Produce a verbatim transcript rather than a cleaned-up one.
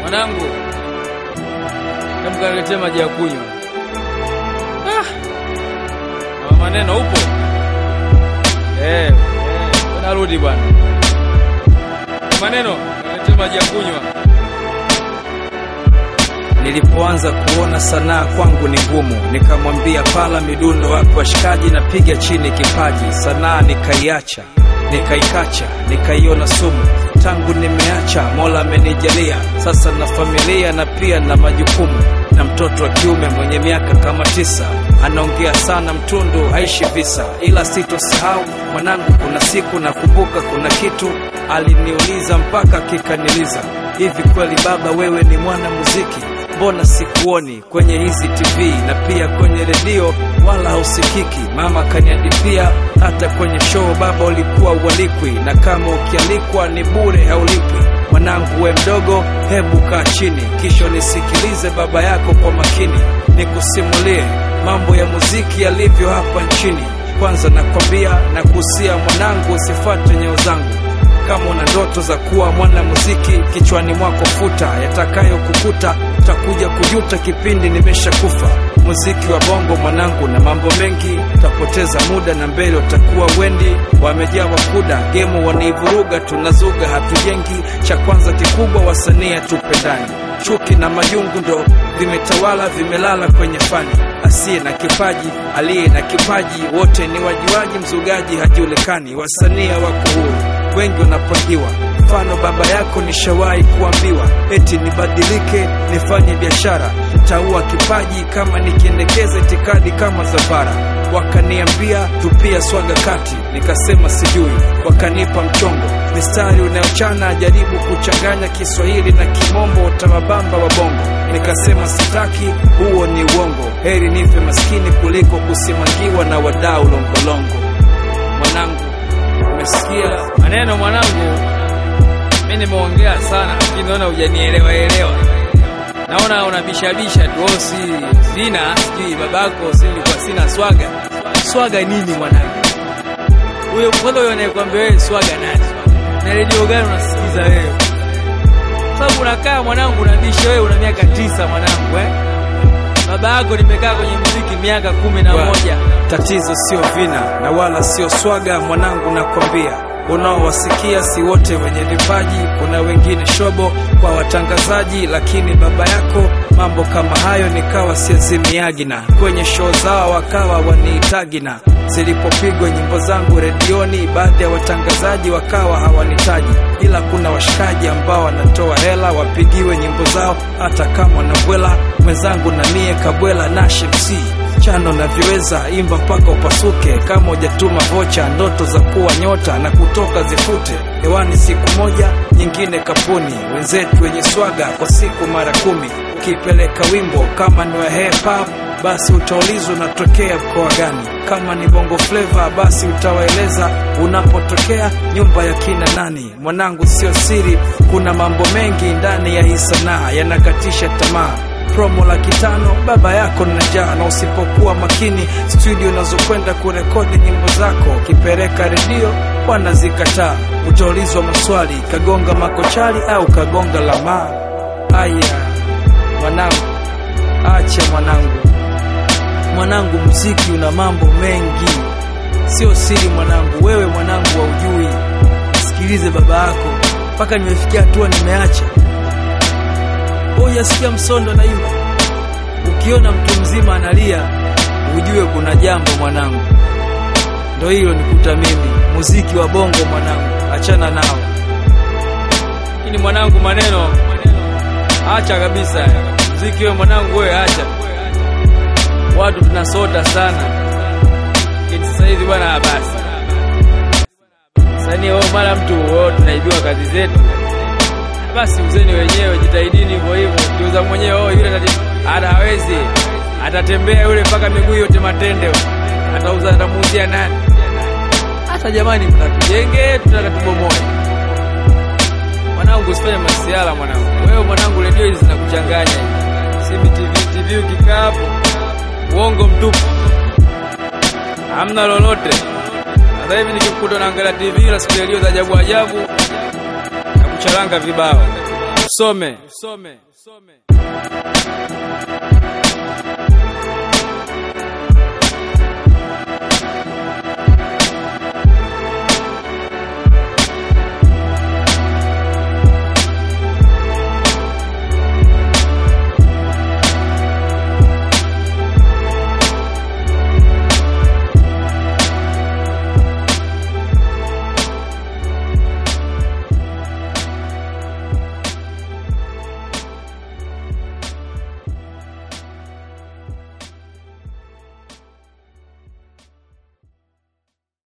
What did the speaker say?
Mwanangu, namkaletea maji ya kunywa. Ah. Mama maneno upo? Eh, narudi bwana. Maneno, kaletea maji ya kunywa. Nilipoanza kuona sanaa kwangu ni ngumu, nikamwambia pala midundo wapi washikaji, napiga chini kipaji. Sanaa nikaiacha, nikaikacha, nikaiona sumu. Tangu nimeacha Mola amenijalia, sasa na familia na pia na majukumu. Na mtoto wa kiume mwenye miaka kama tisa, anaongea sana mtundu haishi visa. Ila sitosahau mwanangu, kuna siku nakumbuka kuna kitu aliniuliza mpaka kikaniliza. Hivi kweli baba wewe ni mwana muziki? Mbona sikuoni kwenye hizi T V na pia kwenye redio wala hausikiki? Mama kaniadipia hata kwenye show baba ulikuwa ualikwi, na kama ukialikwa ni bure haulipwi. Mwanangu we mdogo, hebu kaa chini kisha nisikilize baba yako kwa makini, nikusimulie mambo ya muziki yalivyo hapa nchini. Kwanza nakwambia na kuhusia mwanangu, usifuate nyayo zangu. Kama una ndoto za kuwa mwana muziki, kichwani mwako futa, yatakayo kukuta utakuja kujuta kipindi nimeshakufa. Muziki wa bongo mwanangu na mambo mengi, utapoteza muda na mbele utakuwa wendi. Wamejaa wakuda, game wanaivuruga, tunazuga hatujengi. Cha kwanza kikubwa wasanii tupendani, chuki na majungu ndo vimetawala, vimelala kwenye fani. Asiye na kipaji, aliye na kipaji, wote ni wajiwaji, mzugaji hajulikani. Wasanii wako huru, wengi wanapangiwa. Mfano baba yako nishawahi kuambiwa eti nibadilike nifanye biashara, nitaua kipaji kama nikiendekeza itikadi kama Zavara. Wakaniambia tupia swaga kati, nikasema sijui. Wakanipa mchongo, mistari unayochana, jaribu kuchanganya Kiswahili na Kimombo, utamabamba wa bongo. Nikasema sitaki, huo ni uongo, heri nife maskini kuliko kusimangiwa na wadau longolongo. Mwanangu, umesikia maneno mwanangu? Mimi nimeongea sana lakini naona hujanielewa elewa. Naona unabishabisha tu, osi sina sijui babako sisi kwa sina swaga. Swaga nini mwanangu? Huyo mmoja huyo anayekwambia wewe swaga nani? Na redio gani unasikiza wewe? Sababu unakaa mwanangu unabisha wewe, una miaka tisa mwanangu eh? Baba yako nimekaa kwenye muziki miaka kumi na moja. Tatizo sio vina na wala sio swaga mwanangu, nakwambia. Unaowasikia si wote wenye vipaji, kuna wengine shobo kwa watangazaji. Lakini baba yako mambo kama hayo nikawa siazimiagina, kwenye show zao wakawa waniitagina. Zilipopigwa nyimbo zangu redioni, baadhi ya watangazaji wakawa hawanitaji. Ila kuna washikaji ambao wanatoa hela wapigiwe nyimbo zao hata kama wanabwela. Mwenzangu na mie kabwela na M C chano na viweza, imba mpaka upasuke. Kama hujatuma vocha, ndoto za kuwa nyota na kutoka zifute hewani siku moja nyingine kapuni. Wenzetu wenye swaga kwa siku mara kumi, ukipeleka wimbo kama ni wa hip hop basi utaulizwa unatokea mkoa gani. Kama ni bongo flavor basi utawaeleza unapotokea nyumba ya kina nani. Mwanangu sio siri, kuna mambo mengi ndani ya hii sanaa yanakatisha tamaa. Promo laki tano baba yako na njaa, na usipokuwa makini studio unazokwenda kurekodi nyimbo zako kipeleka redio wanazikataa. Utaulizwa maswali, kagonga makochari au kagonga lama. Aya mwanangu, acha mwanangu. Mwanangu muziki una mambo mengi, sio siri mwanangu. Wewe mwanangu haujui, sikilize baba yako mpaka nimefikia hatua nimeacha. Hujasikia msondo na imba? Ukiona mtu mzima analia ujue kuna jambo mwanangu. Ndio hilo nikuta mimi, muziki wa bongo mwanangu, achana nao. Ini mwanangu maneno, acha kabisa muziki wewe mwanangu, wewe acha. Watu tunasota sana. Kiti sasa hivi bwana basi. Sasa ni wao mara mtu wao tunaibiwa kazi zetu. Basi uzeni wenyewe, jitahidini hivyo hivyo. Kiuza mwenyewe oh yule hata hawezi. Atatembea yule mpaka miguu yote matende. Atauza atamuuzia nani? Hata jamani tunatujenge, tunatatubomoe. Mwanangu usifanye masiala mwanangu. Wewe mwanangu redio hizi zinakuchanganya. Simi T V T V ukikaa hapo uongo mtupu, hamna lolote. Sasa hivi nikikuta naangalia T V na siku redio za ajabu ajabu na kucharanga vibao. usome.